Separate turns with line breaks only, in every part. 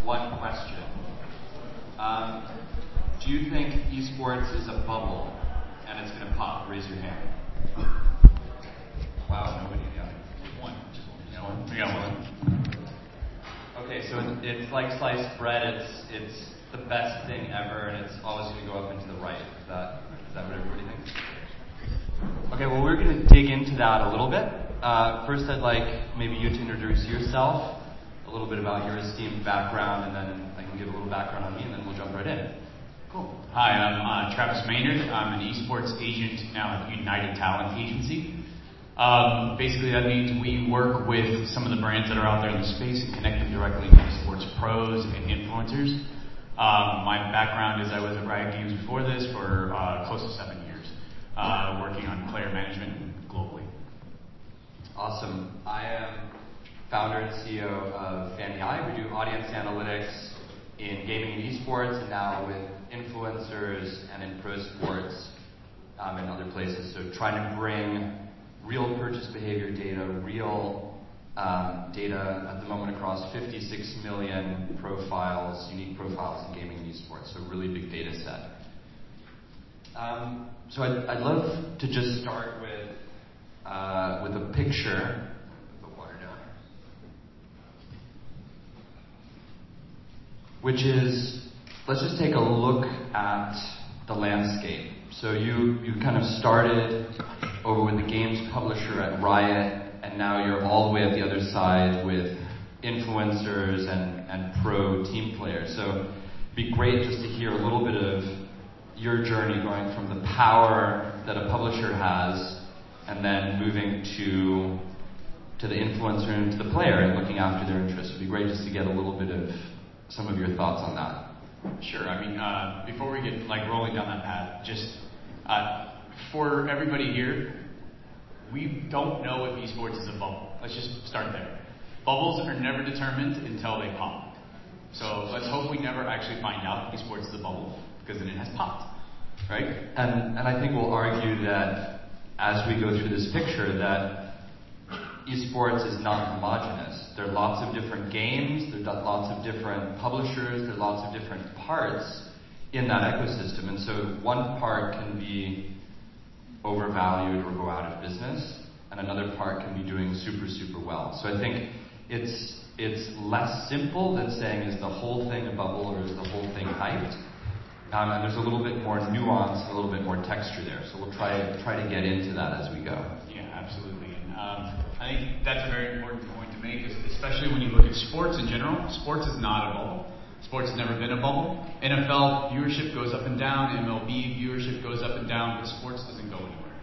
one question. Do you think esports is a bubble and it's going to pop? Raise your hand. Wow, nobody. Yeah. One. We got one. Okay, so it's like sliced bread. It's the best thing ever, and it's always going to go up and to the right. Is that what everybody thinks? Okay, well, we're going to dig into that a little bit. First, I'd like maybe you to introduce yourself, a little bit about your esteemed background, and then I can give a little background on me, and then we'll jump right in. Cool.
Hi, I'm Travis Maynard. I'm an esports agent now at United Talent Agency. Basically, that means we work with some of the brands that are out there in the space and connect them directly to esports pros and influencers. My background is I was at Riot Games before this for close to 7 years, working on player management globally.
Awesome. I am founder and CEO of FanDI. We do audience analytics in gaming and esports, and now with influencers and in pro sports and other places. So trying to bring real purchase behavior data, real data at the moment across 56 million profiles, unique profiles in gaming and esports. So really big data set. So I'd love to just start with a picture. Put the water down. Which is, let's just take a look at the landscape. So you kind of started over with the games publisher at Riot, and now you're all the way at the other side with influencers and pro team players. So it'd be great just to hear a little bit of your journey going from the power that a publisher has and then moving to the influencer and to the player and looking after their interests. It'd be great just to get a little bit of some of your thoughts on that.
Sure. I mean, before we get rolling down that path, just for everybody here, we don't know if esports is a bubble. Let's just start there. Bubbles are never determined until they pop. So let's hope we never actually find out if esports is a bubble, because then it has popped, right?
And I think we'll argue that as we go through this picture that esports is not homogenous. There are lots of different games, there are lots of different publishers, there are lots of different parts in that ecosystem. And so one part can be overvalued or go out of business, and another part can be doing super, super well. So I think it's less simple than saying is the whole thing a bubble or is the whole thing hyped. And there's a little bit more nuance, a little bit more texture there. So we'll try to get into that as we go.
Yeah, absolutely. And I think that's a very important point to make, especially when you look at sports in general. Sports is not a bubble. Sports has never been a bubble. NFL viewership goes up and down. MLB viewership goes up and down, but sports doesn't go anywhere.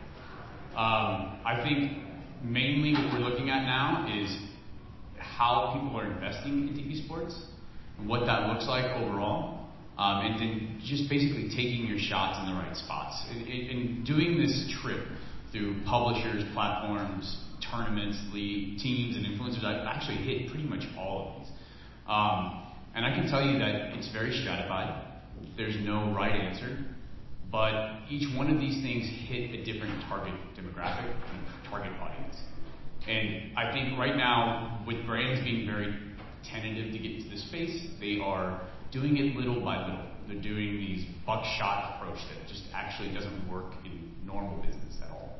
I think mainly what we're looking at now is how people are investing into esports and what that looks like overall. And then just basically taking your shots in the right spots. And doing this trip through publishers, platforms, tournaments, league, teams, and influencers, I've actually hit pretty much all of these. And I can tell you that it's very stratified. There's no right answer. But each one of these things hit a different target demographic and target audience. And I think right now, with brands being very tentative to get into this space, they are doing it little by little. They're doing these buckshot approach that just actually doesn't work in normal business at all.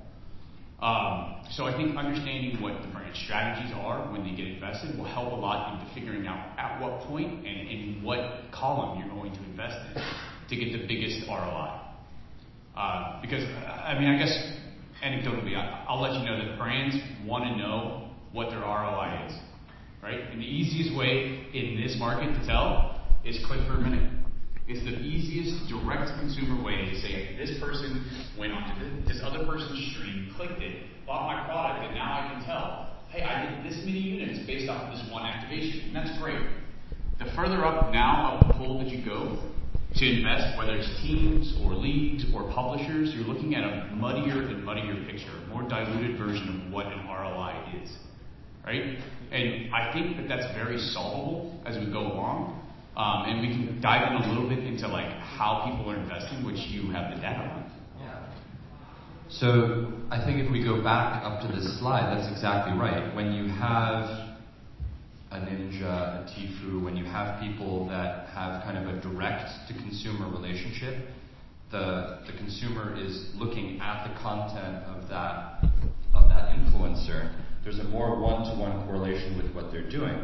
So I think understanding what the brand strategies are when they get invested will help a lot into figuring out at what point and in what column you're going to invest in to get the biggest ROI. Because, I mean, I guess anecdotally, I'll let you know that brands want to know what their ROI is, right? And the easiest way in this market to tell is click per minute. It's the easiest direct consumer way to say, this person went onto this other person's stream, clicked it, bought my product, and now I can tell, hey, I did this many units based off of this one activation. And that's great. The further up the pool that you go to invest, whether it's teams or leagues or publishers, you're looking at a muddier and muddier picture, a more diluted version of what an ROI is, right? And I think that that's very solvable as we go along. And we can dive in a little bit into how people are investing, which you have the data on.
Yeah. So I think if we go back up to this slide, that's exactly right. When you have a Ninja, a Tfue, when you have people that have kind of a direct-to-consumer relationship, the consumer is looking at the content of that influencer. There's a more one-to-one correlation with what they're doing.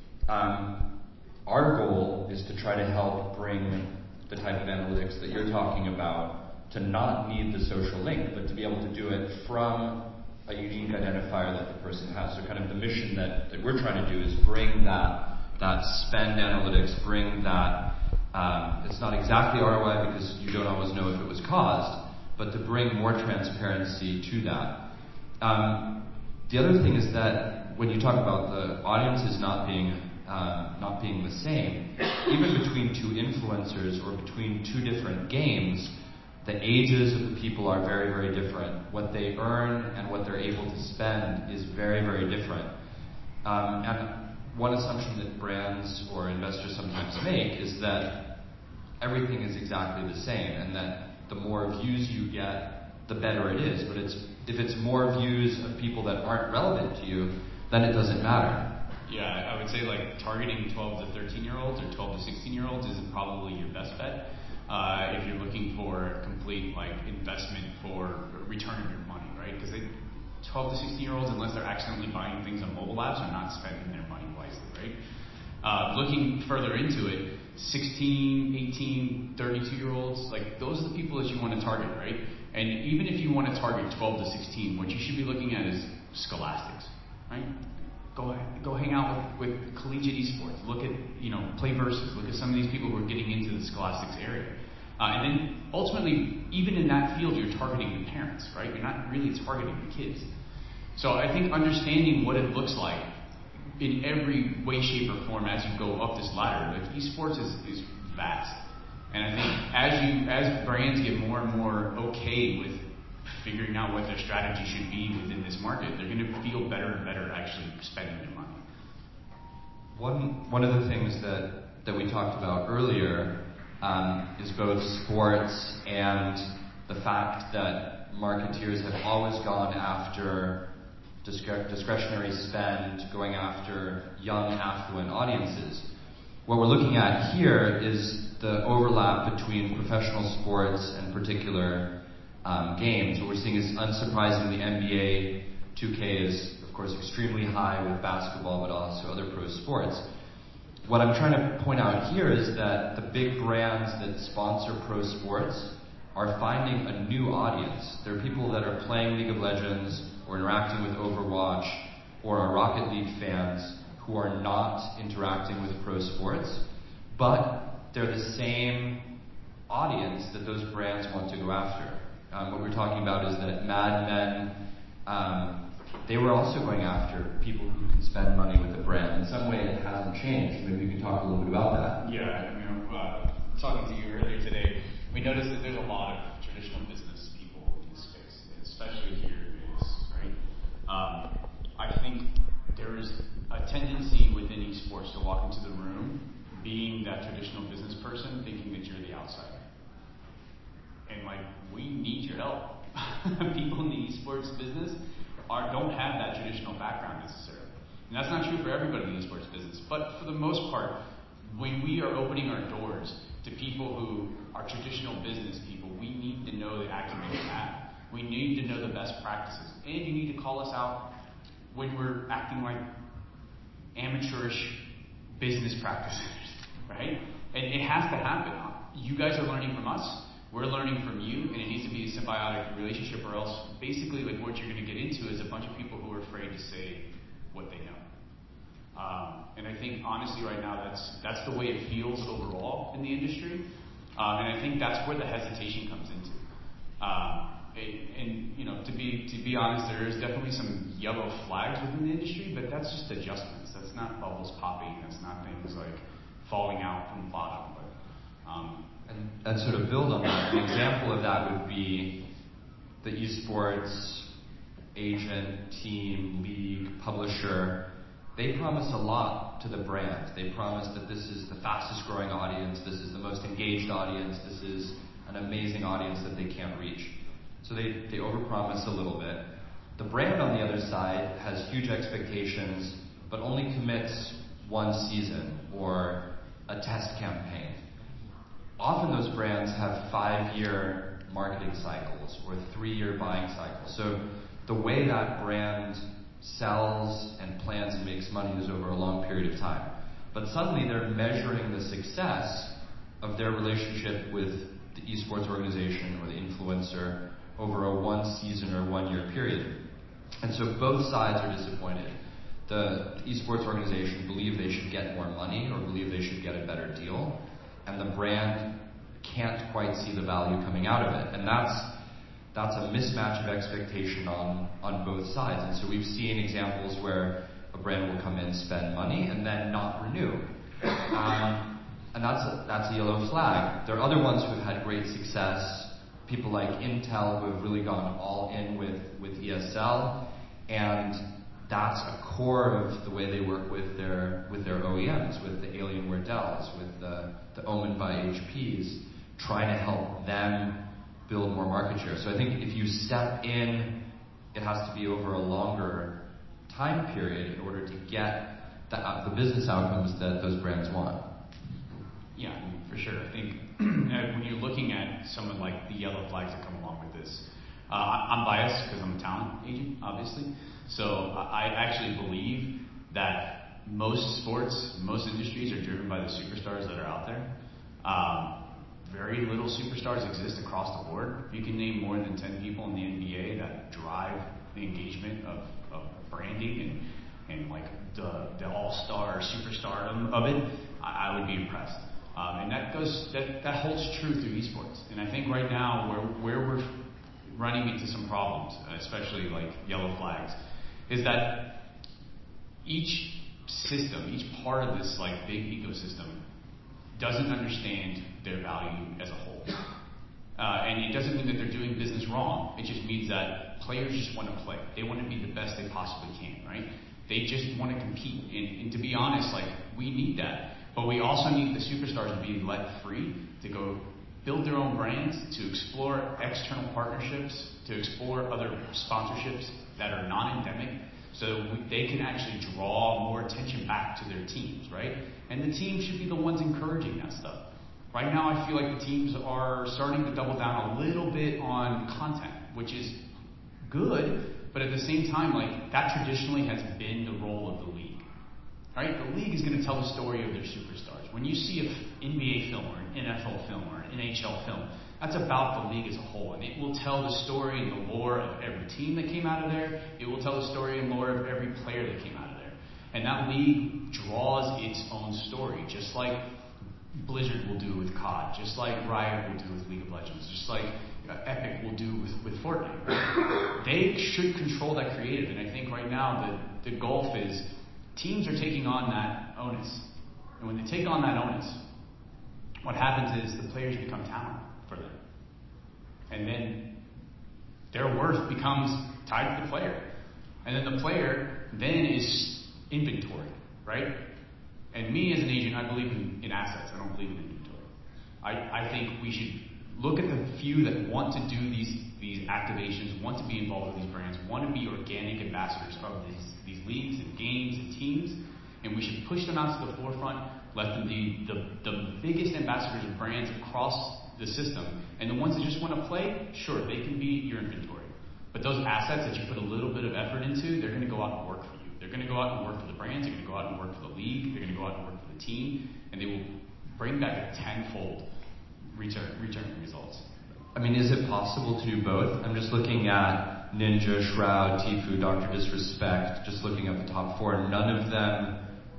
Our goal is to try to help bring the type of analytics that you're talking about to not need the social link, but to be able to do it from a unique identifier that the person has. So kind of the mission that we're trying to do is bring that spend analytics, bring that, it's not exactly ROI because you don't always know if it was caused, but to bring more transparency to that. The other thing is that when you talk about the audiences not being the same, even between two influencers or between two different games, the ages of the people are very, very different. What they earn and what they're able to spend is very, very different. And one assumption that brands or investors sometimes make is that everything is exactly the same and that the more views you get, the better it is. But if it's more views of people that aren't relevant to you, then it doesn't matter.
Yeah, I would say like targeting 12 to 13-year-olds or 12 to 16-year-olds isn't probably your best bet. If you're looking for complete like investment for return of your money, right? Because 12 to 16-year-olds, unless they're accidentally buying things on mobile apps, are not spending their money wisely, right? Looking further into it, 16, 18, 32-year-olds, like those are the people that you want to target, right? And even if you want to target 12 to 16, what you should be looking at is scholastics, right? Go hang out with collegiate esports. Look at, play versus. Look at some of these people who are getting into the scholastics area. And then ultimately, even in that field, you're targeting the parents, right? You're not really targeting the kids. So I think understanding what it looks like in every way, shape, or form as you go up this ladder, like esports is vast. And I think as brands get more and more okay with figuring out what their strategy should be within this market, they're going to feel better and better actually spending their money.
One of the things that we talked about earlier is both sports and the fact that marketeers have always gone after discretionary spend, going after young, affluent audiences. What we're looking at here is the overlap between professional sports and particular games. What we're seeing is, unsurprisingly, NBA 2K is, of course, extremely high with basketball, but also other pro sports. What I'm trying to point out here is that the big brands that sponsor pro sports are finding a new audience. There are people that are playing League of Legends or interacting with Overwatch or are Rocket League fans who are not interacting with pro sports, but they're the same audience that those brands want to go after. What we're talking about is that Mad Men, they were also going after people who can spend money with the brand. In some way, it hasn't changed. Maybe we can talk a little bit about that.
Yeah, talking to you earlier today, we noticed that there's a lot of traditional business people in this space, especially here in Vegas, right? I think there is a tendency within esports to walk into the room being that traditional business person, thinking that you're the outsider. And we need your help. People in the esports business don't have that traditional background necessarily. And that's not true for everybody in the esports business. But for the most part, when we are opening our doors to people who are traditional business people, we need to know the acumen we have. We need to know the best practices. And you need to call us out when we're acting like amateurish business practices, right? And it has to happen. You guys are learning from us. We're learning from you, and it needs to be a symbiotic relationship, or else basically what you're going to get into is a bunch of people who are afraid to say what they know. And I think honestly right now that's the way it feels overall in the industry, and I think that's where the hesitation comes into. To be honest, there is definitely some yellow flags within the industry, but that's just adjustments. That's not bubbles popping. That's not things like falling out from the bottom. But
And sort of build on that. An example of that would be the esports agent, team, league, publisher. They promise a lot to the brand. They promise that this is the fastest growing audience, this is the most engaged audience, this is an amazing audience that they can't reach. So they overpromise a little bit. The brand on the other side has huge expectations, but only commits one season or a test campaign. Often those brands have 5-year marketing cycles or 3-year buying cycles. So the way that brand sells and plans and makes money is over a long period of time. But suddenly they're measuring the success of their relationship with the esports organization or the influencer over a 1 season or 1 year period. And so both sides are disappointed. The esports organization believe they should get more money or believe they should get a better deal, and the brand can't quite see the value coming out of it. And that's a mismatch of expectation on both sides. And so we've seen examples where a brand will come in, spend money, and then not renew. And that's a yellow flag. There are other ones who have had great success, people like Intel who have really gone all in with ESL, and that's a core of the way they work with their OEMs, with the Alienware Dells, with the Omen by HPs, trying to help them build more market share. So I think if you step in, it has to be over a longer time period in order to get the business outcomes that those brands want.
Yeah, for sure. I think when you're looking at someone like the yellow flags that come along with this, I'm biased because I'm a talent agent, obviously. So I actually believe that most sports, most industries are driven by the superstars that are out there. Very little superstars exist across the board. You can name more than 10 people in the NBA that drive the engagement of branding and like the all-star superstardom of it. I would be impressed. And that holds true through esports. And I think right now where we're running into some problems, especially like yellow flags, is that each system, each part of this like big ecosystem doesn't understand their value as a whole. And it doesn't mean that they're doing business wrong. It just means that players just want to play. They want to be the best they possibly can, right? They just want to compete. And to be honest, like, we need that. But we also need the superstars to be let free to go build their own brands, to explore external partnerships, to explore other sponsorships that are non-endemic, so they can actually draw more attention back to their teams, right? And the teams should be the ones encouraging that stuff. Right now, I feel like the teams are starting to double down a little bit on content, which is good, but at the same time, like, that traditionally has been the role of the league. Right? The league is going to tell the story of their superstars. When you see an NBA film or an NFL film or an NHL film, that's about the league as a whole. And it will tell the story and the lore of every team that came out of there. It will tell the story and lore of every player that came out of there. And that league draws its own story, just like Blizzard will do with COD, just like Riot will do with League of Legends, just like Epic will do with Fortnite. Right? They should control that creative. And I think right now the gulf is teams are taking on that onus. And when they take on that onus, what happens is the players become talent for them. And then their worth becomes tied to the player. And then the player then is inventory, right? And me as an agent, I believe in assets. I don't believe in inventory. I think we should look at the few that want to do these activations, want to be involved with these brands, want to be organic ambassadors of these leagues and games and teams, and we should push them out to the forefront, let them be the biggest ambassadors of brands across the system. And the ones that just want to play, sure, they can be your inventory. But those assets that you put a little bit of effort into, they're going to go out and work for you. They're going to go out and work for the brands, they're going to go out and work for the league, they're going to go out and work for the team, and they will bring back a tenfold return results.
I mean, is it possible to do both? I'm just looking at Ninja, Shroud, Tfue, Dr. Disrespect, just looking at the top 4. None of them,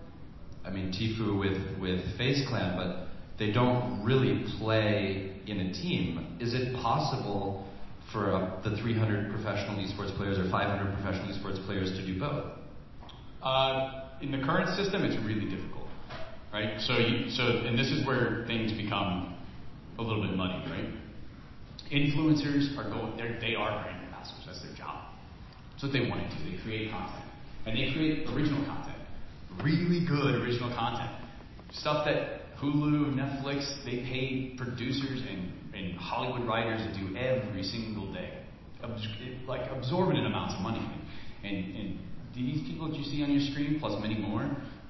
I mean, Tfue with FaZe Clan, but they don't really play in a team. Is it possible for the 300 professional esports players or 500 professional esports players to do both?
In the current system, it's really difficult, right? And this is where things become a little bit muddy, right? Influencers they are brand ambassadors. That's their job. That's what they want to do. They create content. And they create original content. Really good original content. Stuff that Hulu, Netflix, they pay producers and Hollywood writers to do every single day. Like exorbitant amounts of money. And these people that you see on your screen, plus many more,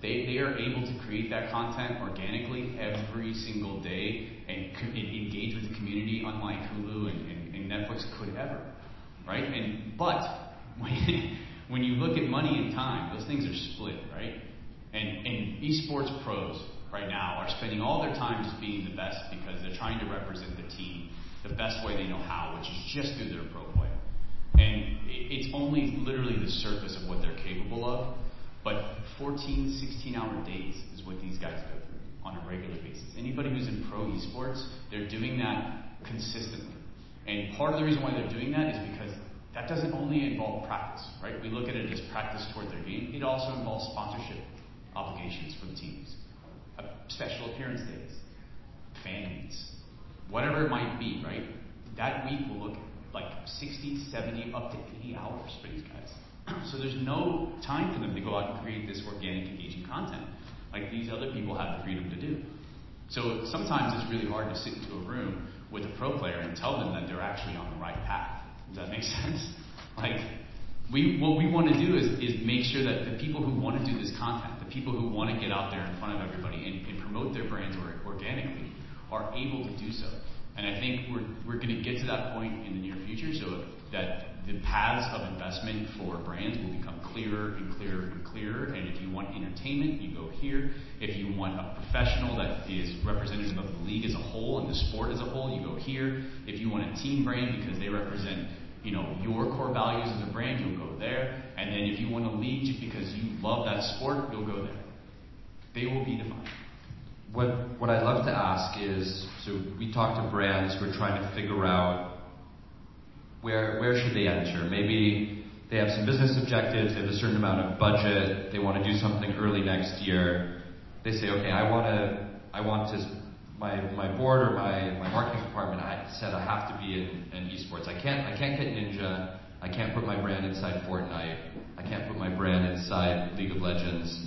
They are able to create that content organically every single day and engage with the community, unlike Hulu and Netflix could ever, right? But when you look at money and time, those things are split, right? And esports pros right now are spending all their time just being the best because they're trying to represent the team the best way they know how, which is just through their pro play. And it's only literally the surface of what they're capable of, but 14, 16-hour days is what these guys go through on a regular basis. Anybody who's in pro esports, they're doing that consistently. And part of the reason why they're doing that is because that doesn't only involve practice, right? We look at it as practice toward their game. It also involves sponsorship obligations for the teams, special appearance days, fan meets, whatever it might be, right? That week will look like 60, 70, up to 80 hours for these guys. So there's no time for them to go out and create this organic, engaging content like these other people have the freedom to do. So sometimes it's really hard to sit into a room with a pro player and tell them that they're actually on the right path. Does that make sense? Like, what we want to do is make sure that the people who want to do this content, the people who want to get out there in front of everybody and promote their brands organically, are able to do so. And I think we're going to get to that point in the near future so that the paths of investment for brands will become clearer and clearer and clearer. And if you want entertainment, you go here. If you want a professional that is representative of the league as a whole and the sport as a whole, you go here. If you want a team brand because they represent, your core values as a brand, you'll go there. And then if you want a league just because you love that sport, you'll go there. They will be defined.
What I'd love to ask is, so we talk to brands who are trying to figure out where should they enter. Maybe they have some business objectives, they have a certain amount of budget, they want to do something early next year. They say, okay, I want to, my board or my marketing department, I said I have to be in esports. I can't get Ninja, I can't put my brand inside Fortnite, I can't put my brand inside League of Legends.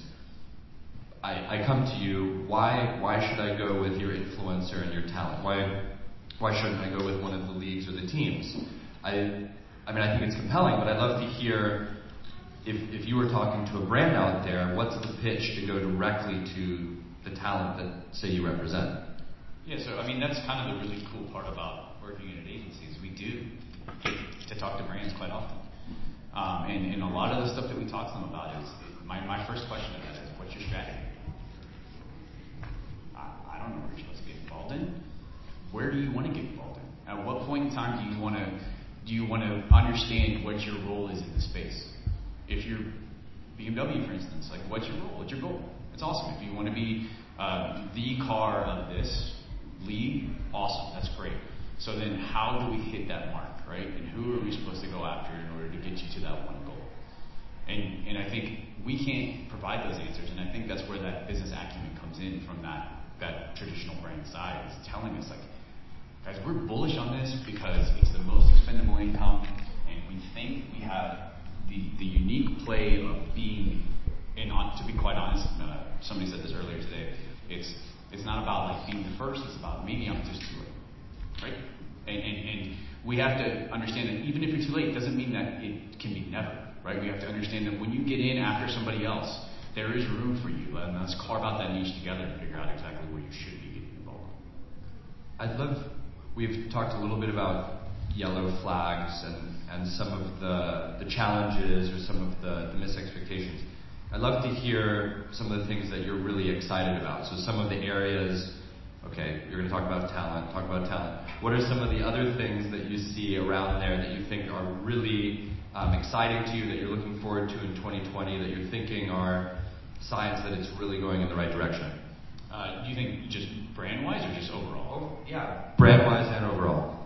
I come to you, why should I go with your influencer and your talent? Why shouldn't I go with one of the leagues or the teams? I think it's compelling, but I'd love to hear if you were talking to a brand out there, what's the pitch to go directly to the talent that, say, you represent?
Yeah, so that's kind of the really cool part about working in an agency is we do get to talk to brands quite often. And a lot of the stuff that we talk to them about is my first question to that is, what's your strategy? I don't know what you're supposed to get involved in. Where do you want to get involved in? At what point in time do you want to understand what your role is in the space? If you're BMW, for instance, like what's your role? What's your goal? It's awesome. If you want to be the car of this league, awesome. That's great. So then how do we hit that mark, right? And who are we supposed to go after in order to get you to that one goal? And I think we can't provide those answers, and I think that's where that business acumen comes in from that traditional brand side, is telling us, like, guys, we're bullish on this because it's the most expendable income, and we think we have the unique play of being, and to be quite honest, somebody said this earlier today, it's not about like being the first, it's about maybe I'm just too late, right? And we have to understand that even if you're too late, it doesn't mean that it can be never, right? We have to understand that when you get in after somebody else, there is room for you, and let's carve out that niche together and figure out exactly where you should be getting involved.
We've talked a little bit about yellow flags and some of the challenges or some of the missed expectations. I'd love to hear some of the things that you're really excited about. So some of the areas, okay, you're going to talk about talent. What are some of the other things that you see around there that you think are really exciting to you, that you're looking forward to in 2020, that you're thinking are signs that it's really going in the right direction?
Do you think just brand-wise or just overall?
Yeah, brand-wise and overall.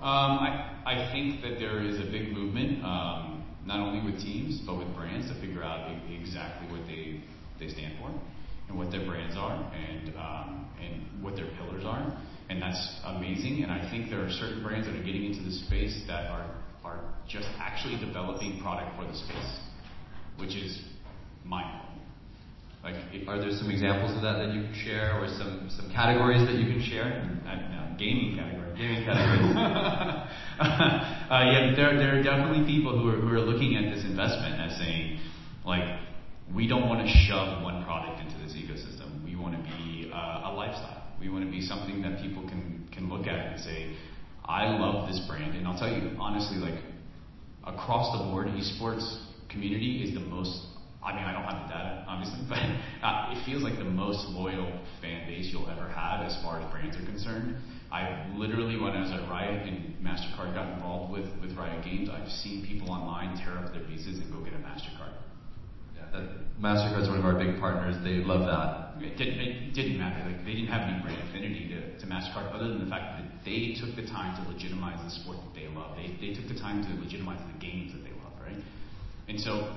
I think that there is a big movement, not only with teams, but with brands to figure out exactly what they stand for and what their brands are and what their pillars are. And that's amazing. And I think there are certain brands that are getting into the space that are just actually developing product for the space, which is mind-blowing.
Are there some examples of that you can share, or some categories that you can share?
Gaming category.
Yeah,
there are definitely people who are looking at this investment as saying, like, we don't want to shove one product into this ecosystem. We want to be a lifestyle. We want to be something that people can look at and say, I love this brand. And I'll tell you, honestly, like, across the board, esports community is the most, I mean, I don't have the data, obviously, but it feels like the most loyal fan base you'll ever have as far as brands are concerned. I literally, when I was at Riot and MasterCard got involved with Riot Games, I've seen people online tear up their visas and go get a MasterCard.
MasterCard's one of our big partners. They love that.
It didn't matter. Like, they didn't have any brand affinity to MasterCard other than the fact that they took the time to legitimize the sport that they love. They took the time to legitimize the games that they love, right? And so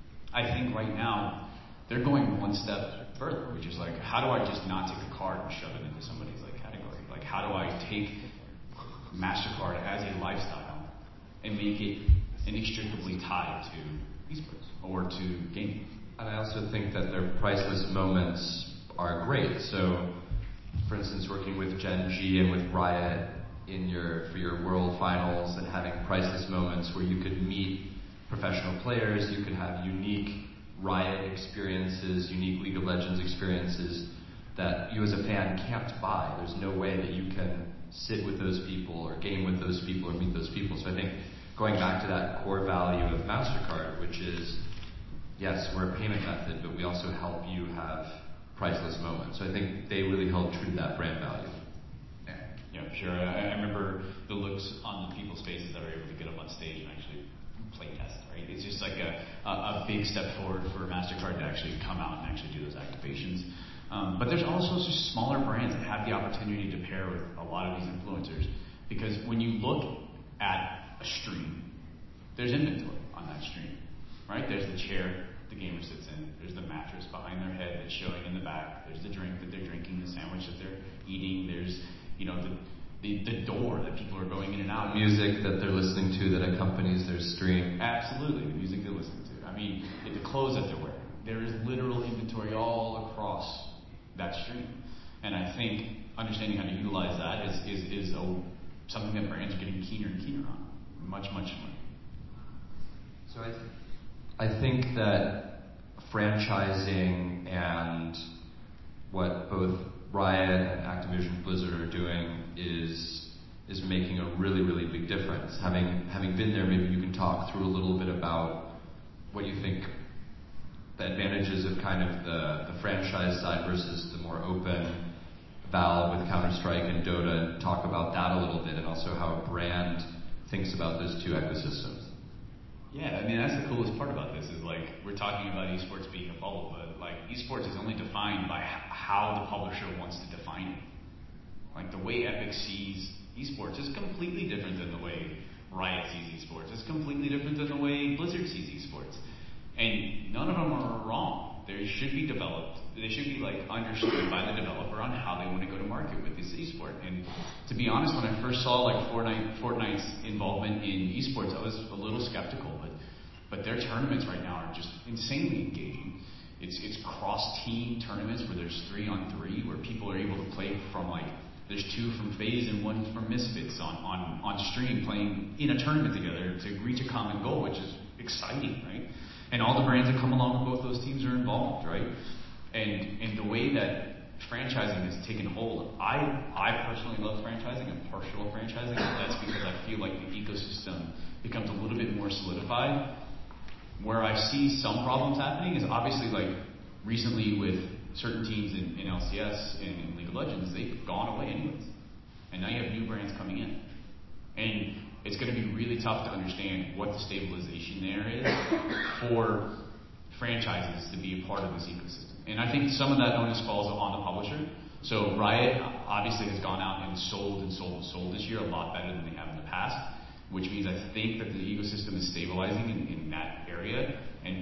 I think right now they're going one step further, which is like, how do I just not take a card and shove it into somebody's like category? Like, how do I take MasterCard as a lifestyle and make it inextricably tied to esports or to gaming?
And I also think that their priceless moments are great. So, for instance, working with Gen G and with Riot for your World Finals and having priceless moments where you could meet professional players, you could have unique Riot experiences, unique League of Legends experiences that you as a fan can't buy. There's no way that you can sit with those people or game with those people or meet those people. So I think going back to that core value of MasterCard, which is, yes, we're a payment method, but we also help you have priceless moments. So I think they really held true to that brand value.
Yeah, sure. I remember the looks on the people's faces that were able to get up on stage and actually play test, right? It's just like a big step forward for MasterCard to actually come out and actually do those activations. But there's also just smaller brands that have the opportunity to pair with a lot of these influencers. Because when you look at a stream, there's inventory on that stream, right? There's the chair the gamer sits in. There's the mattress behind their head that's showing in the back. There's the drink that they're drinking, the sandwich that they're eating. There's, the door that people are going in and out.
Music that they're listening to that accompanies their stream.
Absolutely, the music they're listening to. I mean, the clothes that they're wearing. There is literal inventory all across that stream. And I think understanding how to utilize that is something that brands are getting keener and keener on. Much, much more.
So I think that franchising and what both Riot and Activision Blizzard are doing is making a really, really big difference. Having been there, maybe you can talk through a little bit about what you think the advantages of kind of the franchise side versus the more open Valve with Counter-Strike and Dota, and talk about that a little bit, and also how a brand thinks about those two ecosystems.
Yeah, I mean, that's the coolest part about this is, like, we're talking about esports being a bubble, but, like, esports is only defined by how the publisher wants to define it. Like, the way Epic sees esports is completely different than the way Riot sees esports. It's completely different than the way Blizzard sees esports. And none of them are wrong. They should be developed. They should be, like, understood by the developer on how they want to go to market with this esport. And to be honest, when I first saw, like, Fortnite's involvement in esports, I was a little skeptical. But their tournaments right now are just insanely engaging. It's cross-team tournaments where there's 3-on-3, where people are able to play from, like, there's 2 from FaZe and 1 from Misfits on stream playing in a tournament together to reach a common goal, which is exciting, right? And all the brands that come along with both those teams are involved, right? And the way that franchising has taken hold, I personally love franchising. I'm partial to franchising. That's because I feel like the ecosystem becomes a little bit more solidified. Where I see some problems happening is obviously, like, recently with certain teams in LCS and in League of Legends, they've gone away anyways. And now you have new brands coming in. And it's going to be really tough to understand what the stabilization there is for franchises to be a part of this ecosystem. And I think some of that onus falls on the publisher. So Riot obviously has gone out and sold this year a lot better than they have in the past. Which means I think that the ecosystem is stabilizing in that area, and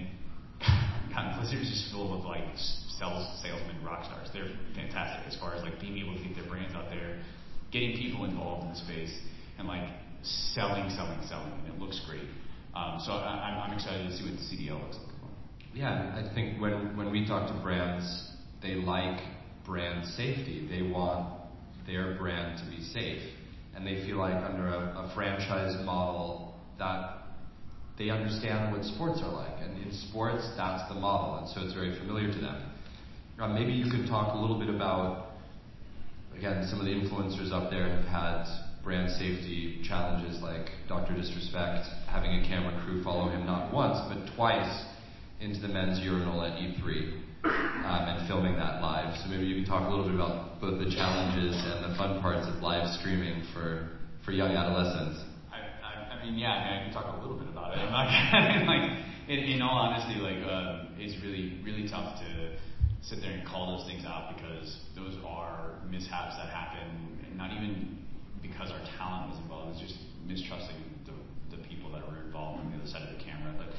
God, Blizzard is just full of, like, salesmen, rock stars. They're fantastic as far as, like, being able to get their brands out there, getting people involved in the space, and, like, selling, and it looks great. So I'm excited to see what the CDL looks like.
Yeah, I think when we talk to brands, they like brand safety. They want their brand to be safe. And they feel like under a franchise model, that they understand what sports are like. And in sports, that's the model. And so it's very familiar to them. Maybe you could talk a little bit about, again, some of the influencers up there have had brand safety challenges like Dr. Disrespect, having a camera crew follow him not once, but twice into the men's urinal at E3 and filming that live. So maybe you can talk a little bit about both the challenges and the fun parts of live streaming for young adolescents.
I can talk a little bit about it. I'm not in all honesty, it's really, really tough to sit there and call those things out because those are mishaps that happen, and not even because our talent was involved. It's just mistrusting the people that were involved on the other side of the camera. But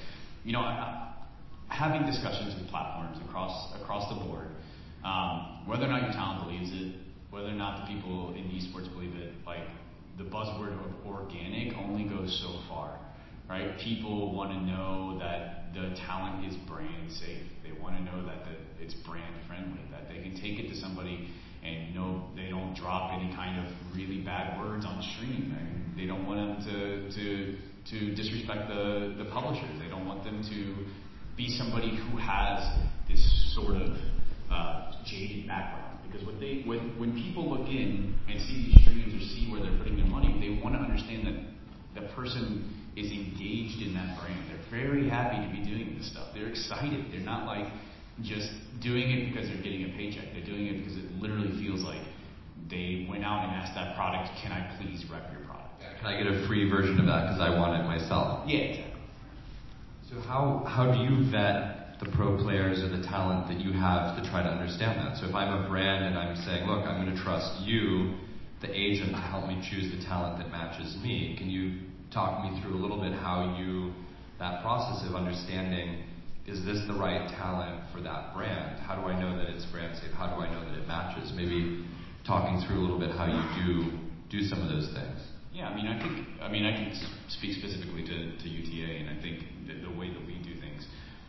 having discussions with platforms across the board, whether or not your talent believes it, whether or not the people in esports believe it, the buzzword of organic only goes so far, right? People want to know that the talent is brand safe. They want to know that it's brand friendly, that they can take it to somebody and know they don't drop any kind of really bad words on stream. I mean, they don't want them to disrespect the publishers. They don't want them to be somebody who has this sort of jaded background. Because when people look in and see these streams or see where they're putting their money, they want to understand that the person is engaged in that brand. They're very happy to be doing this stuff. They're excited. They're not just doing it because they're getting a paycheck. They're doing it because it literally feels like they went out and asked that product, can I please rep your product?
Yeah, can I get a free version of that because I want it myself?
Yeah, exactly.
So how do you vet the pro players or the talent that you have to try to understand that? So if I'm a brand and I'm saying, look, I'm going to trust you, the agent, to help me choose the talent that matches me, can you talk me through a little bit that process of understanding, is this the right talent for that brand? How do I know that it's brand safe? How do I know that it matches? Maybe talking through a little bit how you do some of those things.
Yeah, I can speak specifically to UTA, and I think the way that we do things.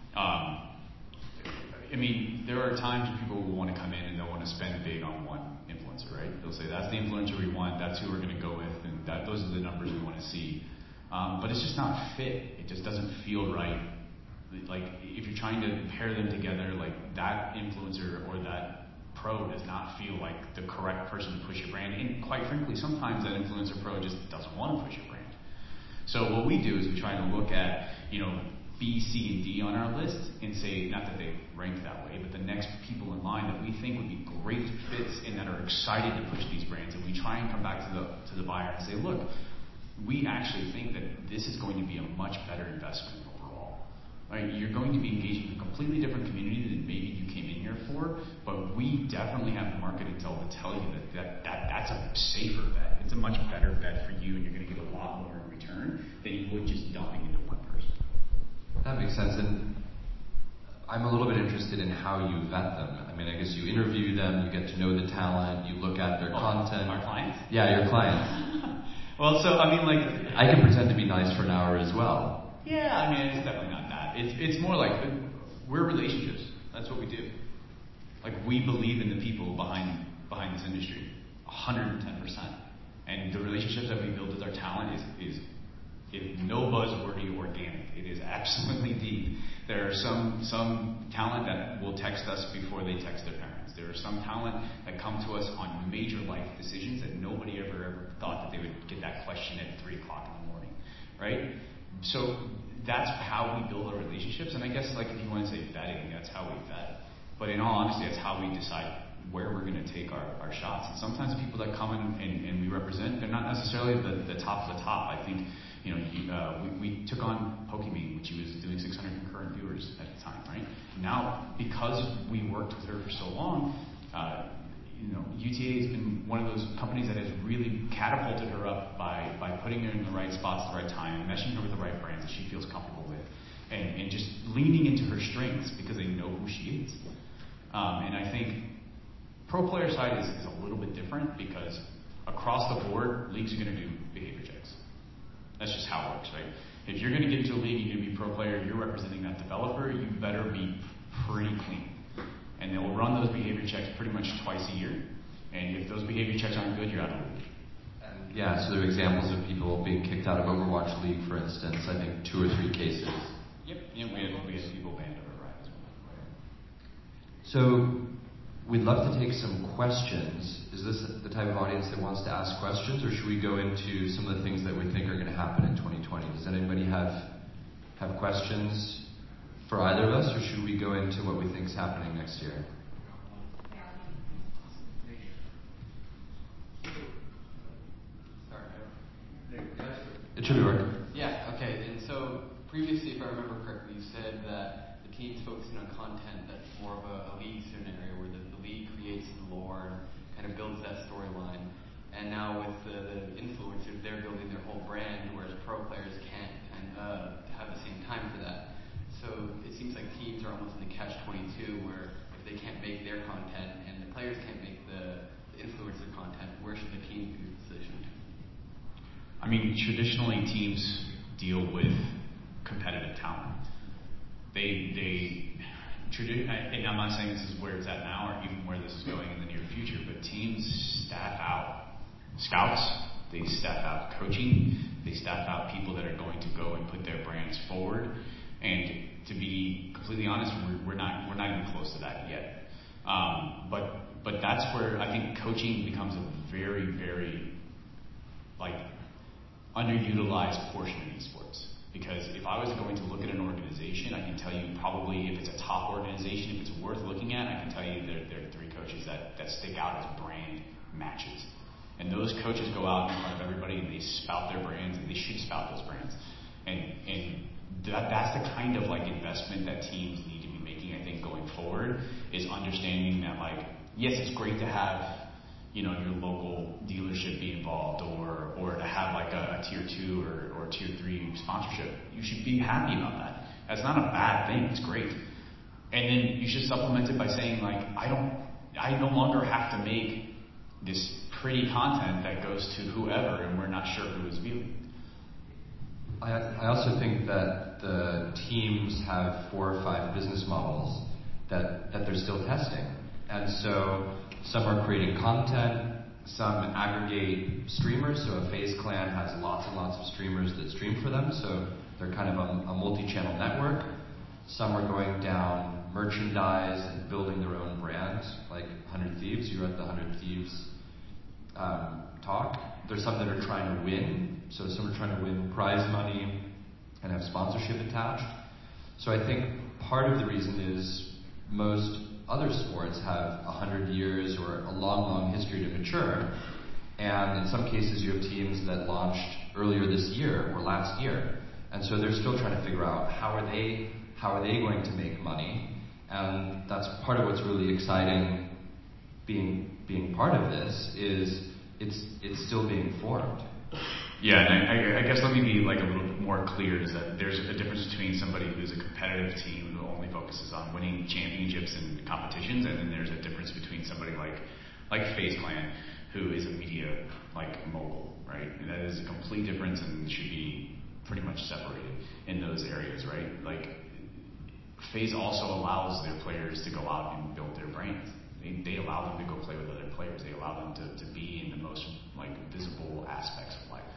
There are times when people will want to come in and they'll want to spend big on one influencer, right? They'll say, that's the influencer we want, that's who we're going to go with, and those are the numbers we want to see. But it's just not fit. It just doesn't feel right. If you're trying to pair them together, that influencer or that pro does not feel like the correct person to push your brand. And quite frankly, sometimes that influencer pro just doesn't want to push your brand. So what we do is we try to look at, B, C, and D on our list and say, not that they rank that way, but the next people in line that we think would be great fits and that are excited to push these brands. And we try and come back to the buyer and say, look, we actually think that this is going to be a much better investment overall. Right? You're going to be engaging in a completely different community than maybe you came in here for, but we definitely have the market intel to tell you that's a safer bet. It's a much better bet for you, and you're going to get a lot more in return than you would just dumping into one person.
That makes sense. And I'm a little bit interested in how you vet them. I guess you interview them, you get to know the talent, you look at their content.
Our clients?
Yeah, your clients.
Well, so,
I can pretend to be nice for an hour as well.
Yeah, it's definitely not that. It's more like, we're relationships. That's what we do. We believe in the people behind this industry, 110%. And the relationships that we build with our talent is no buzzwordy organic. It is absolutely deep. There are some talent that will text us before they text their parents. There are some talent that come to us on major life decisions that nobody ever thought that they would get that question at 3 o'clock in the morning, right? So that's how we build our relationships. And I guess if you want to say vetting, that's how we vet. But in all honesty, that's how we decide where we're going to take our shots. And sometimes people that come in and we represent, they're not necessarily the top of the top. I think, we took on Pokimane, which was doing 600 concurrent viewers at the time, right? Now, because we worked with her for so long, UTA has been one of those companies that has really catapulted her up by putting her in the right spots at the right time, meshing her with the right brands that she feels comfortable with, and just leaning into her strengths because they know who she is. And I think pro player side is a little bit different because across the board, leagues are going to do behavior checks. That's just how it works, right? If you're going to get into a league, you're going to be pro player, you're representing that developer, you better be pretty clean. And they'll run those behavior checks pretty much twice a year. And if those behavior checks aren't good, you're out of the league.
And Yeah, so there are examples of people being kicked out of Overwatch League, for instance. I think 2 or 3 cases.
Yep. Yeah, we had people banned over Riot as well.
So we'd love to take some questions. Is this the type of audience that wants to ask questions, or should we go into some of the things that we think are going to happen in 2020? Does anybody have questions for either of us, or should we go into what we think is happening next year? It should be working.
Yeah, okay. And so previously, if I remember correctly, you said that the team's focusing on content that's more of a league scenario where the league creates the lore and kind of builds that storyline. And now with the influencers, they're building their whole brand, whereas pro players can't have the same time for that. So it seems like teams are almost in the catch-22 where if they can't make their content and the players can't make the influencer content, where should the team be positioned?
I mean, traditionally teams deal with competitive talent. And I'm not saying this is where it's at now or even where this is going in the near future, but teams staff out scouts, they staff out coaching, they staff out people that are going to go and put their brands forward. And to be completely honest, we're not even close to that yet. But that's where I think coaching becomes a very, very underutilized portion of esports. Because if I was going to look at an organization, I can tell you probably if it's a top organization, if it's worth looking at, I can tell you there are 3 coaches that stick out as brand matches. And those coaches go out in front of everybody and they spout their brands, and they should spout those brands. And that's the kind of investment that teams need to be making, I think, going forward, is understanding that yes, it's great to have your local dealership be involved or to have a tier 2 or tier 3 sponsorship. You should be happy about that. That's not a bad thing. It's great. And then you should supplement it by saying I no longer have to make this pretty content that goes to whoever and we're not sure who is viewing.
I also think that the teams have 4 or 5 business models that they're still testing. And so some are creating content, some aggregate streamers. So a FaZe Clan has lots and lots of streamers that stream for them. So they're kind of a multi-channel network. Some are going down merchandise and building their own brand, like 100 Thieves. You were at the 100 Thieves talk. There's some that are trying to win. So some are trying to win prize money and have sponsorship attached. So I think part of the reason is most other sports have 100 years or a long, long history to mature. And in some cases you have teams that launched earlier this year or last year. And so they're still trying to figure out how are they going to make money. And that's part of what's really exciting being part of this is it's still being formed.
Yeah, and I guess let me be a little bit more clear, is that there's a difference between somebody who's a competitive team who only focuses on winning championships and competitions, and then there's a difference between somebody like FaZe Clan, who is a media mogul, right? And that is a complete difference and should be pretty much separated in those areas, right? FaZe also allows their players to go out and build their brands. They allow them to go play with other players. They allow them to be in the most visible aspects of life.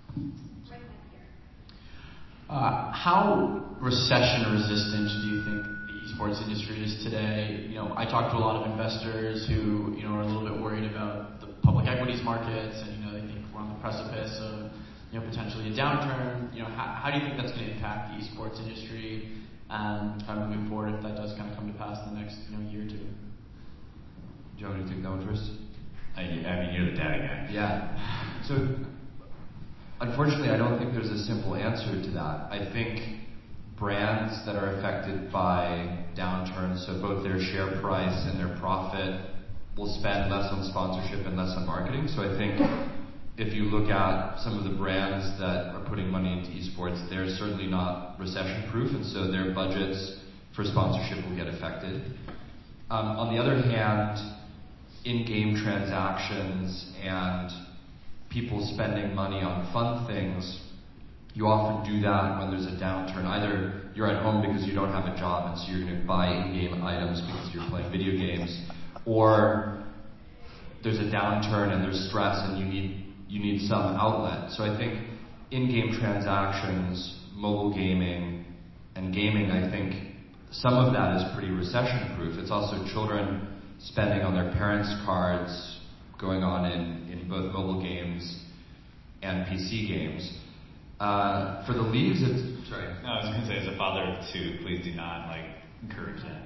How recession resistant do you think the esports industry is today? I talk to a lot of investors who are a little bit worried about the public equities markets, and they think we're on the precipice of potentially a downturn. How do you think that's going to impact the esports industry and kind of moving forward if that does kind of come to pass in the next year or 2?
Do you want me to take that one first?
I mean, you're the data guy.
Yeah. So, unfortunately, I don't think there's a simple answer to that. I think brands that are affected by downturns, so both their share price and their profit, will spend less on sponsorship and less on marketing. So I think if you look at some of the brands that are putting money into esports, they're certainly not recession-proof, and so their budgets for sponsorship will get affected. On the other hand, in-game transactions and people spending money on fun things, you often do that when there's a downturn. Either you're at home because you don't have a job and so you're going to buy in-game items because you're playing video games, or there's a downturn and there's stress and you need you need some outlet. So I think in-game transactions, mobile gaming, and gaming, I think some of that is pretty recession-proof. It's also children spending on their parents' cards going on in both mobile games and PC games. For the leagues, it's... Sorry.
No, I was going to say, as a father of two, please do not, encourage that.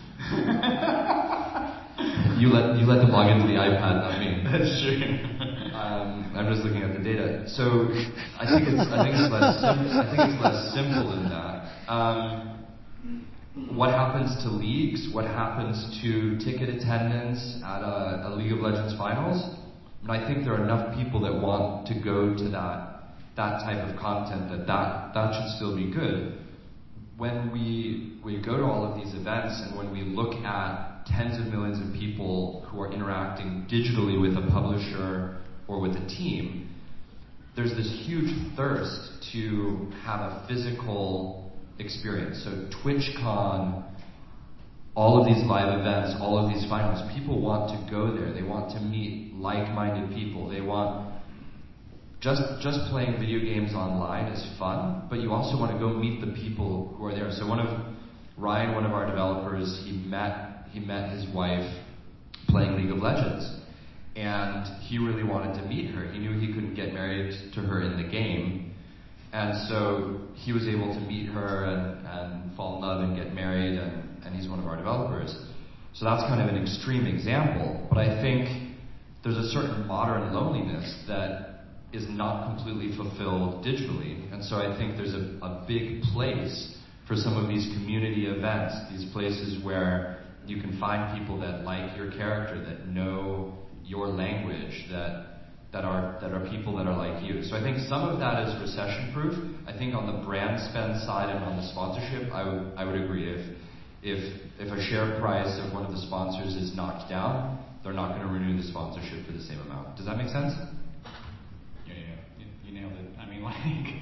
You let them log into the iPad, not me.
That's true.
I'm just looking at the data. So I think it's less simple than that. What happens to leagues? What happens to ticket attendance at a League of Legends finals? I think there are enough people that want to go to that type of content that should still be good. When we go to all of these events and when we look at tens of millions of people who are interacting digitally with a publisher or with a team, there's this huge thirst to have a physical experience. So TwitchCon, all of these live events, all of these finals, people want to go there. They want to meet like-minded people. They want just playing video games online is fun, but you also want to go meet the people who are there. So Ryan, one of our developers, he met his wife playing League of Legends, and he really wanted to meet her. He knew he couldn't get married to her in the game, and so he was able to meet her and fall in love and get married, and he's one of our developers. So that's kind of an extreme example, but I think there's a certain modern loneliness that is not completely fulfilled digitally, and so I think there's a big place for some of these community events, these places where you can find people that like your character, that know your language, that are people that are like you. So I think some of that is recession-proof. I think on the brand spend side and on the sponsorship, I would agree. If a share price of one of the sponsors is knocked down, they're not going to renew the sponsorship for the same amount. Does that make sense?
Yeah, you nailed it. I mean,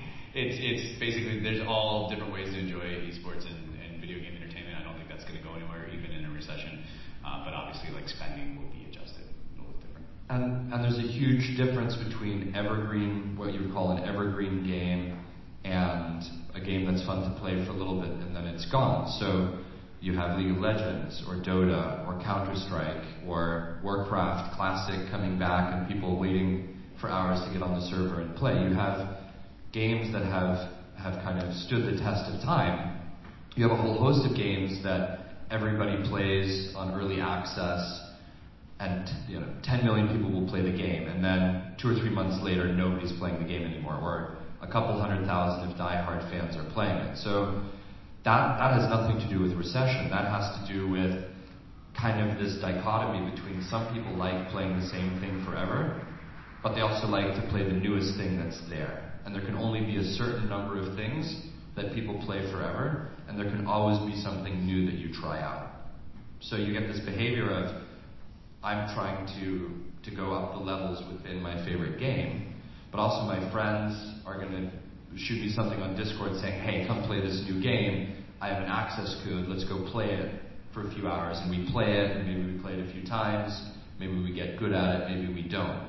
it's basically, there's all different ways to enjoy esports and video game entertainment. I don't think that's going to go anywhere, even in a recession. But obviously, spending will be adjusted. It'll look different.
And there's a huge difference between evergreen, what you would call an evergreen game, and a game that's fun to play for a little bit and then it's gone. So you have League of Legends or Dota or Counter-Strike or Warcraft Classic coming back and people waiting for hours to get on the server and play. You have games that have kind of stood the test of time. You have a whole host of games that everybody plays on early access, and 10 million people will play the game, and then 2 or 3 months later, nobody's playing the game anymore, or a couple 100,000 if diehard fans are playing it. So that has nothing to do with recession. That has to do with kind of this dichotomy between some people like playing the same thing forever, but they also like to play the newest thing that's there. And there can only be a certain number of things that people play forever, and there can always be something new that you try out. So you get this behavior of, I'm trying to go up the levels within my favorite game, but also my friends are going to shoot me something on Discord saying, hey, come play this new game, I have an access code, let's go play it for a few hours. And we play it, and maybe we play it a few times, maybe we get good at it, maybe we don't.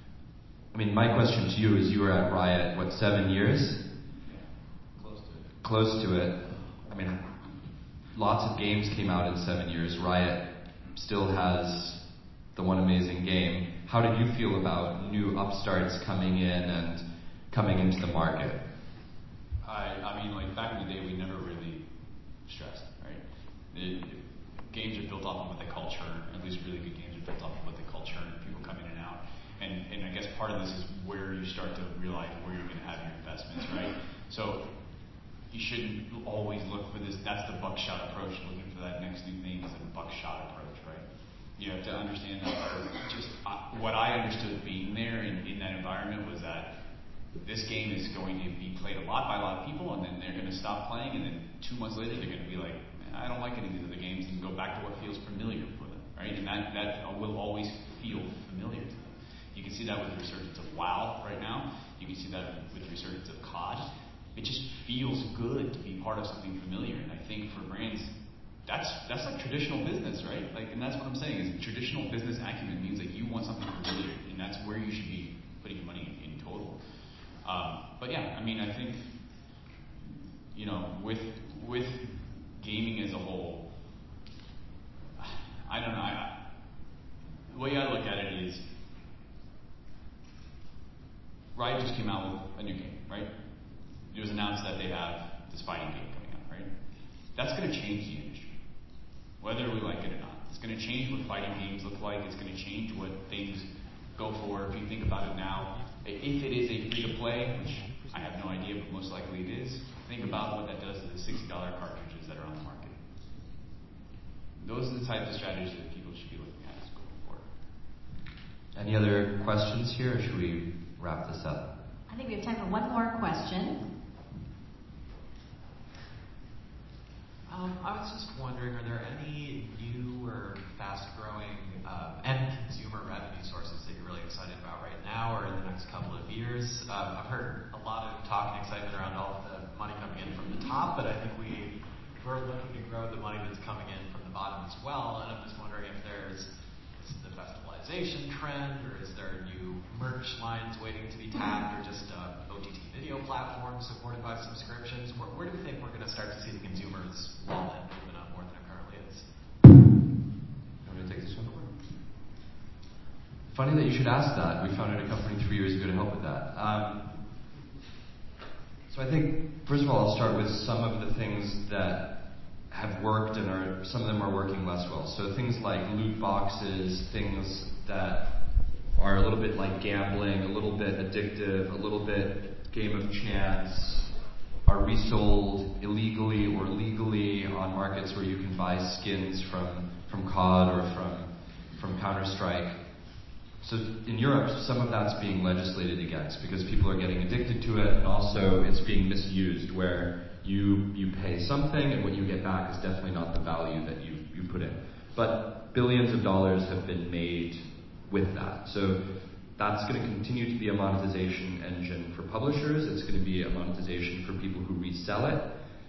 I mean, my question to you is, you were at Riot, 7 years?
Yeah,
close to it. I mean, lots of games came out in 7 years. Riot still has the one amazing game. How did you feel about new upstarts coming in and coming into the market?
I mean, back in the day, we never really stressed, right? Games are built off of what they call churn. At least really good games are built off of what they call churn. People come in and out. And I guess part of this is where you start to realize where you're going to have your investments, right? So you shouldn't always look for this. That's the buckshot approach. Looking for that next new thing is a buckshot approach, right? You have to understand that what I understood being there in that environment was that this game is going to be played a lot by a lot of people, and then they're going to stop playing, and then 2 months later they're going to be like, I don't like any of these other games, and go back to what feels familiar for them, right? And that will always feel familiar to them. You can see that with the resurgence of WoW right now. You can see that with the resurgence of COD. It just feels good to be part of something familiar, and I think for brands, that's like traditional business, right? And that's what I'm saying is traditional business acumen means that you want something familiar, and that's where you should be putting money in total. But yeah, I mean, I think, you know, with gaming as a whole, I don't know. The way I look at it is, Riot just came out with a new game, right? It was announced that they have this fighting game coming out, right? That's going to change the industry, whether we like it or not. It's going to change what fighting games look like. It's going to change what things go for. If you think about it now, if it is a free-to-play, which I have no idea, but most likely it is, think about what that does to the $60 cartridges that are on the market. Those are the types of strategies that people should be looking at going forward.
Any other questions here, or should we wrap this up?
I think we have time for one more question.
I was just wondering, are there any new or fast-growing end consumer revenue sources that you're really excited about right now or in the next couple of years? I've heard a lot of talk and excitement around all the money coming in from the top, but I think we're looking to grow the money that's coming in from the bottom as well, and I'm just wondering if there's the festivalization trend, or is there new merch lines waiting to be tapped, or just OTT video platforms supported by subscriptions? Where do we think we're going to start to see the consumer's wallet moving up more than it currently is?
I'm going to take this one. Funny that you should ask that. We founded a company 3 years ago to help with that. So I think, first of all, I'll start with some of the things that have worked and some of them are working less well. So things like loot boxes, things that are a little bit like gambling, a little bit addictive, a little bit game of chance, are resold illegally or legally on markets where you can buy skins from COD or from Counter-Strike. So in Europe, some of that's being legislated against because people are getting addicted to it, and also it's being misused where you pay something and what you get back is definitely not the value that you put in. But billions of dollars have been made with that. So that's going to continue to be a monetization engine for publishers. It's going to be a monetization for people who resell it.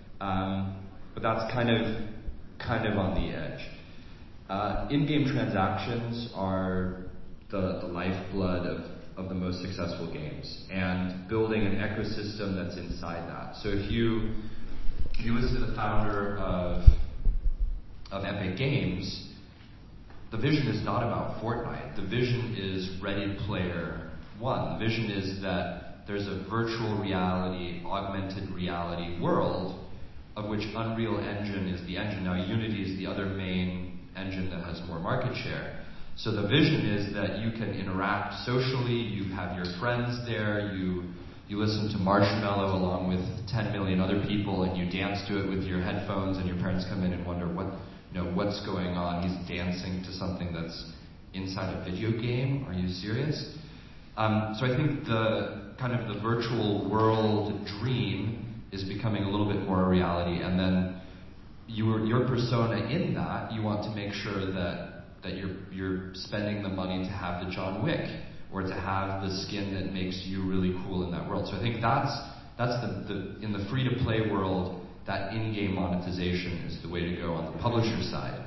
But that's kind of on the edge. In-game transactions are the lifeblood of the most successful games, and building an ecosystem that's inside that. So if you listen to the founder of Epic Games, the vision is not about Fortnite. The vision is Ready Player One. The vision is that there's a virtual reality, augmented reality world of which Unreal Engine is the engine. Now Unity is the other main engine that has more market share. So the vision is that you can interact socially, you have your friends there, you listen to Marshmello along with 10 million other people, and you dance to it with your headphones, and your parents come in and wonder what's going on. He's dancing to something that's inside a video game. Are you serious? So I think the kind of the virtual world dream is becoming a little bit more a reality, and then your persona in that, you want to make sure that you're spending the money to have the John Wick, or to have the skin that makes you really cool in that world. So I think that's the in the free-to-play world, that in-game monetization is the way to go on the publisher side.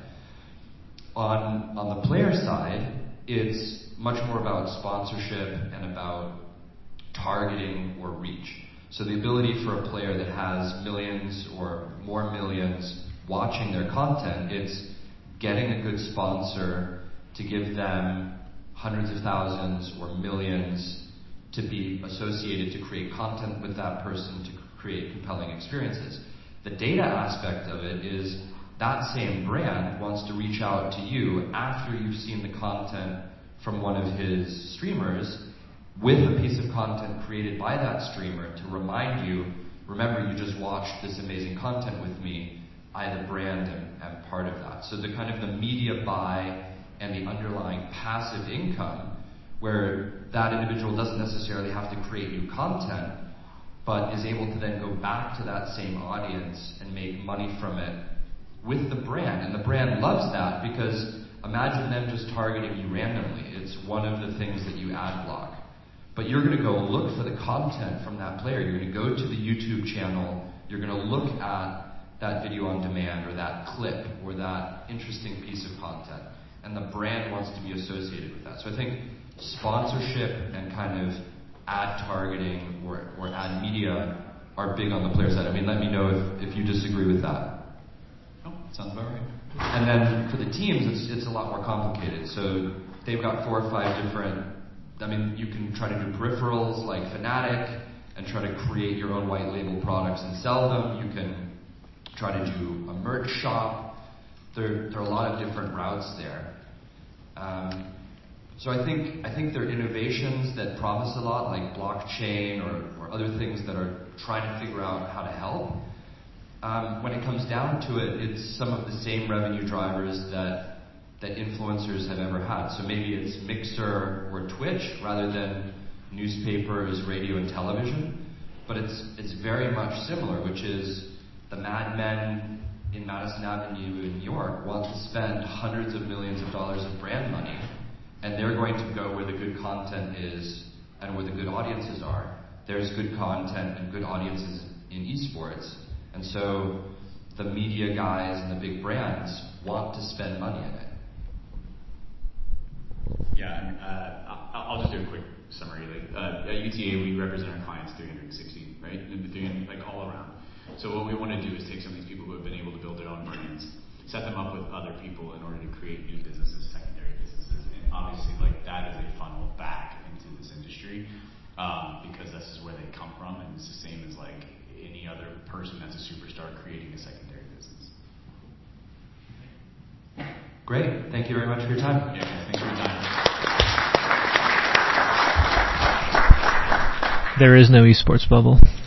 On the player side, it's much more about sponsorship and about targeting or reach. So the ability for a player that has millions or more millions watching their content, it's getting a good sponsor to give them hundreds of thousands or millions to be associated to create content with that person, to create compelling experiences. The data aspect of it is that same brand wants to reach out to you after you've seen the content from one of his streamers with a piece of content created by that streamer to remind you, remember, you just watched this amazing content with me. I, the brand, am part of that. So the kind of the media buy and the underlying passive income, where that individual doesn't necessarily have to create new content, but is able to then go back to that same audience and make money from it with the brand. And the brand loves that, because imagine them just targeting you randomly. It's one of the things that you ad block. But you're going to go look for the content from that player. You're going to go to the YouTube channel. You're going to look at that video on demand, or that clip, or that interesting piece of content. And the brand wants to be associated with that. So I think sponsorship and kind of ad targeting or ad media are big on the player side. I mean, let me know if you disagree with that.
No, sounds about right.
And then for the teams, it's a lot more complicated. So they've got 4 or 5 different, I mean, you can try to do peripherals like Fnatic and try to create your own white label products and sell them. You can try to do a merch shop. There are a lot of different routes there. So I think there are innovations that promise a lot, like blockchain or other things that are trying to figure out how to help. When it comes down to it, it's some of the same revenue drivers that influencers have ever had. So maybe it's Mixer or Twitch rather than newspapers, radio, and television. But it's very much similar, which is the Mad Men in Madison Avenue in New York want to spend hundreds of millions of dollars of brand money, and they're going to go where the good content is and where the good audiences are. There's good content and good audiences in esports, and so the media guys and the big brands want to spend money in it.
Yeah, I'll just do a quick summary. At UTA, we represent our clients 360, right? Like all around. So what we want to do is take some of these people who have been able to build their own brands, set them up with other people in order to create new businesses, secondary businesses, and obviously that is a funnel back into this industry because this is where they come from, and it's the same as like any other person that's a superstar creating a secondary business.
Great. Thank you very much for your time.
Yeah, thanks for your time.
There is no esports bubble.